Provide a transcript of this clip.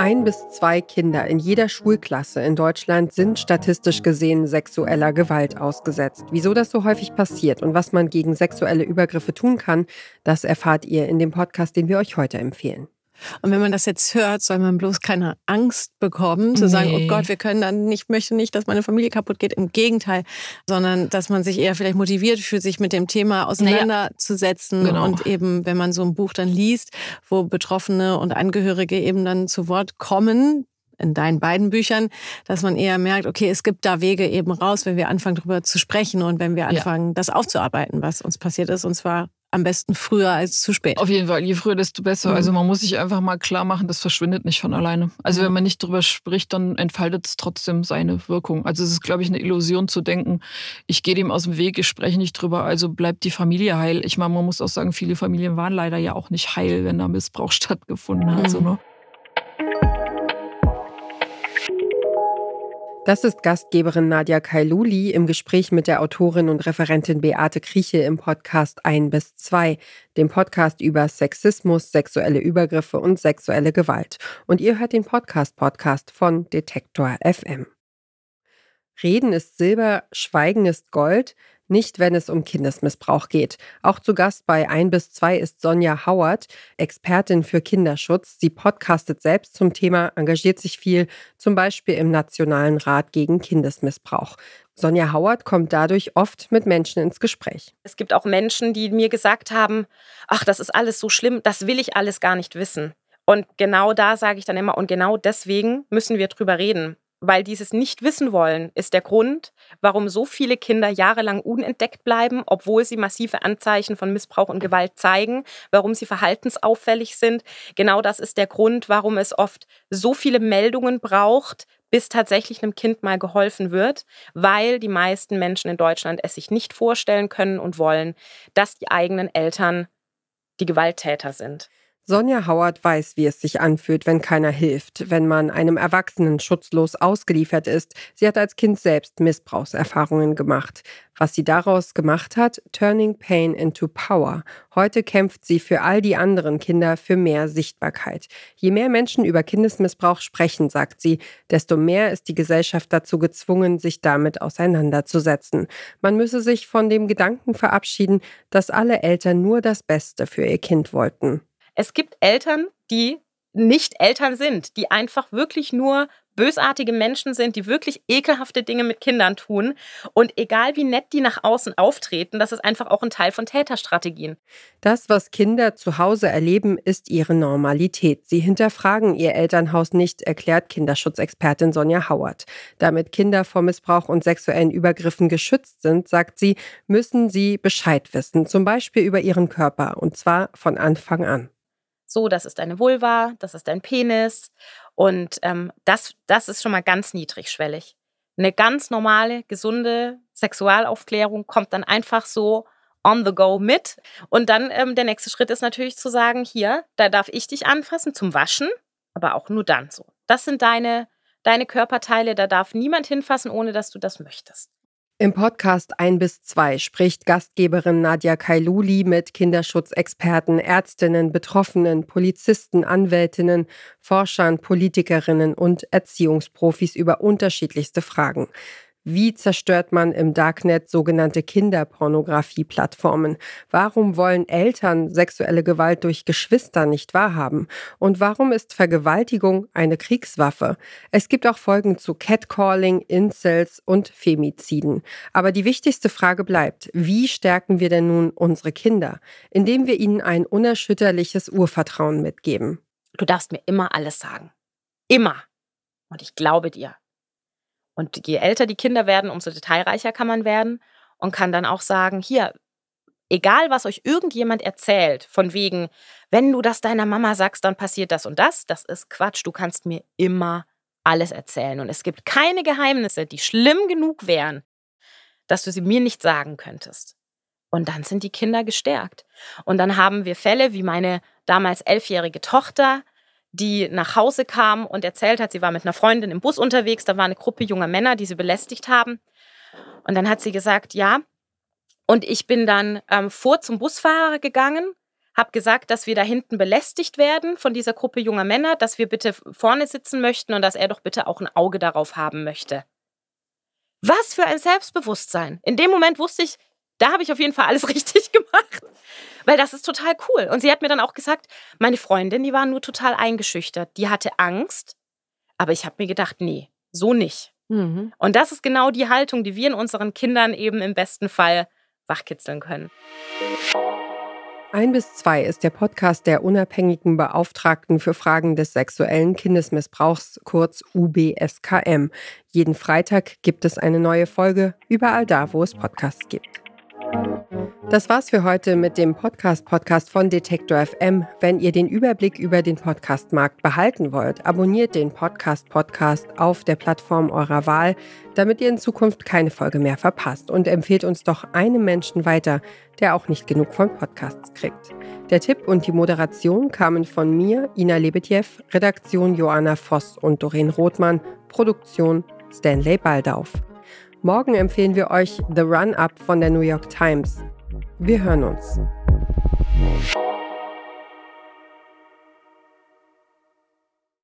1 bis 2 Kinder in jeder Schulklasse in Deutschland sind statistisch gesehen sexueller Gewalt ausgesetzt. Wieso das so häufig passiert und was man gegen sexuelle Übergriffe tun kann, das erfahrt ihr in dem Podcast, den wir euch heute empfehlen. Und wenn man das jetzt hört, soll man bloß keine Angst bekommen, zu sagen, oh Gott, wir können dann nicht, möchte nicht, dass meine Familie kaputt geht. Im Gegenteil, sondern dass man sich eher vielleicht motiviert fühlt, sich mit dem Thema auseinanderzusetzen. Genau. Und eben, wenn man so ein Buch dann liest, wo Betroffene und Angehörige eben dann zu Wort kommen, in deinen beiden Büchern, dass man eher merkt, okay, es gibt da Wege eben raus, wenn wir anfangen, darüber zu sprechen und wenn wir anfangen, das aufzuarbeiten, was uns passiert ist, und zwar am besten früher als zu spät. Auf jeden Fall, je früher, desto besser. Also man muss sich einfach mal klar machen, das verschwindet nicht von alleine. Also wenn man nicht drüber spricht, dann entfaltet es trotzdem seine Wirkung. Also es ist, glaube ich, eine Illusion zu denken, ich gehe dem aus dem Weg, ich spreche nicht drüber, also bleibt die Familie heil. Ich meine, man muss auch sagen, viele Familien waren leider ja auch nicht heil, wenn da Missbrauch stattgefunden hat. So, ne? Das ist Gastgeberin Nadia Kailouli im Gespräch mit der Autorin und Referentin Beate Krieche im Podcast 1 bis 2, dem Podcast über Sexismus, sexuelle Übergriffe und sexuelle Gewalt. Und ihr hört den Podcast von Detektor FM. Reden ist Silber, Schweigen ist Gold. Nicht, wenn es um Kindesmissbrauch geht. Auch zu Gast bei 1 bis 2 ist Sonja Hauert, Expertin für Kinderschutz. Sie podcastet selbst zum Thema, engagiert sich viel, zum Beispiel im Nationalen Rat gegen Kindesmissbrauch. Sonja Hauert kommt dadurch oft mit Menschen ins Gespräch. Es gibt auch Menschen, die mir gesagt haben, ach, das ist alles so schlimm, das will ich alles gar nicht wissen. Und genau da sage ich dann immer, und genau deswegen müssen wir drüber reden. Weil dieses Nicht-Wissen-Wollen ist der Grund, warum so viele Kinder jahrelang unentdeckt bleiben, obwohl sie massive Anzeichen von Missbrauch und Gewalt zeigen, warum sie verhaltensauffällig sind. Genau das ist der Grund, warum es oft so viele Meldungen braucht, bis tatsächlich einem Kind mal geholfen wird, weil die meisten Menschen in Deutschland es sich nicht vorstellen können und wollen, dass die eigenen Eltern die Gewalttäter sind. Sonja Hauert weiß, wie es sich anfühlt, wenn keiner hilft, wenn man einem Erwachsenen schutzlos ausgeliefert ist. Sie hat als Kind selbst Missbrauchserfahrungen gemacht. Was sie daraus gemacht hat, Turning Pain into Power. Heute kämpft sie für all die anderen Kinder für mehr Sichtbarkeit. Je mehr Menschen über Kindesmissbrauch sprechen, sagt sie, desto mehr ist die Gesellschaft dazu gezwungen, sich damit auseinanderzusetzen. Man müsse sich von dem Gedanken verabschieden, dass alle Eltern nur das Beste für ihr Kind wollten. Es gibt Eltern, die nicht Eltern sind, die einfach wirklich nur bösartige Menschen sind, die wirklich ekelhafte Dinge mit Kindern tun. Und egal wie nett die nach außen auftreten, das ist einfach auch ein Teil von Täterstrategien. Das, was Kinder zu Hause erleben, ist ihre Normalität. Sie hinterfragen ihr Elternhaus nicht, erklärt Kinderschutzexpertin Sonja Hauert. Damit Kinder vor Missbrauch und sexuellen Übergriffen geschützt sind, sagt sie, müssen sie Bescheid wissen, zum Beispiel über ihren Körper, und zwar von Anfang an. So, das ist deine Vulva, das ist dein Penis. Und das ist schon mal ganz niedrigschwellig. Eine ganz normale, gesunde Sexualaufklärung kommt dann einfach so on the go mit. Und dann der nächste Schritt ist natürlich zu sagen, hier, da darf ich dich anfassen zum Waschen, aber auch nur dann so. Das sind deine Körperteile, da darf niemand hinfassen, ohne dass du das möchtest. Im Podcast 1 bis 2 spricht Gastgeberin Nadia Kailouli mit Kinderschutzexperten, Ärztinnen, Betroffenen, Polizisten, Anwältinnen, Forschern, Politikerinnen und Erziehungsprofis über unterschiedlichste Fragen. Wie zerstört man im Darknet sogenannte Kinderpornografie-Plattformen? Warum wollen Eltern sexuelle Gewalt durch Geschwister nicht wahrhaben? Und warum ist Vergewaltigung eine Kriegswaffe? Es gibt auch Folgen zu Catcalling, Incels und Femiziden. Aber die wichtigste Frage bleibt, wie stärken wir denn nun unsere Kinder? Indem wir ihnen ein unerschütterliches Urvertrauen mitgeben. Du darfst mir immer alles sagen. Immer. Und ich glaube dir. Und je älter die Kinder werden, umso detailreicher kann man werden und kann dann auch sagen, hier, egal was euch irgendjemand erzählt, von wegen, wenn du das deiner Mama sagst, dann passiert das und das ist Quatsch. Du kannst mir immer alles erzählen. Und es gibt keine Geheimnisse, die schlimm genug wären, dass du sie mir nicht sagen könntest. Und dann sind die Kinder gestärkt. Und dann haben wir Fälle wie meine damals 11-jährige Tochter, die nach Hause kam und erzählt hat, sie war mit einer Freundin im Bus unterwegs, da war eine Gruppe junger Männer, die sie belästigt haben. Und dann hat sie gesagt, ja, und ich bin dann vor zum Busfahrer gegangen, habe gesagt, dass wir da hinten belästigt werden von dieser Gruppe junger Männer, dass wir bitte vorne sitzen möchten und dass er doch bitte auch ein Auge darauf haben möchte. Was für ein Selbstbewusstsein. In dem Moment wusste ich, da habe ich auf jeden Fall alles richtig gemacht, weil das ist total cool. Und sie hat mir dann auch gesagt, meine Freundin, die war nur total eingeschüchtert, die hatte Angst, aber ich habe mir gedacht, nee, so nicht. Und das ist genau die Haltung, die wir in unseren Kindern eben im besten Fall wachkitzeln können. 1bis2 ist der Podcast der unabhängigen Beauftragten für Fragen des sexuellen Kindesmissbrauchs, kurz UBSKM. Jeden Freitag gibt es eine neue Folge, überall da, wo es Podcasts gibt. Das war's für heute mit dem Podcast von Detektor FM. Wenn ihr den Überblick über den Podcastmarkt behalten wollt, abonniert den Podcast auf der Plattform eurer Wahl, damit ihr in Zukunft keine Folge mehr verpasst, und empfehlt uns doch einem Menschen weiter, der auch nicht genug von Podcasts kriegt. Der Tipp und die Moderation kamen von mir, Ina Lebetjew, Redaktion Joanna Voss und Doreen Rothmann, Produktion Stanley Baldauf. Morgen empfehlen wir euch The Run-Up von der New York Times. Wir hören uns.